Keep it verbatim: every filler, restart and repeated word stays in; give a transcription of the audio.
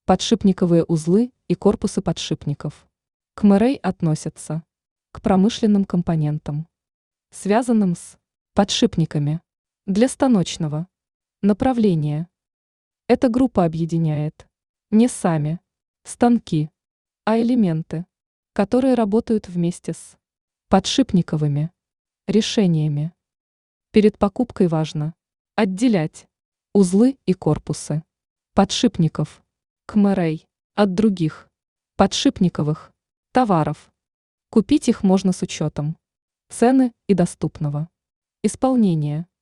Подшипниковые узлы и корпусы подшипников. К эм эр эй относятся к промышленным компонентам, связанным с подшипниками для станочного направления. Эта группа объединяет не сами станки, а элементы, которые работают вместе с подшипниковыми решениями. Перед покупкой важно отделять узлы и корпусы подшипников к эм эр эй от других подшипниковых товаров. Купить их можно с учетом цены и доступного исполнения.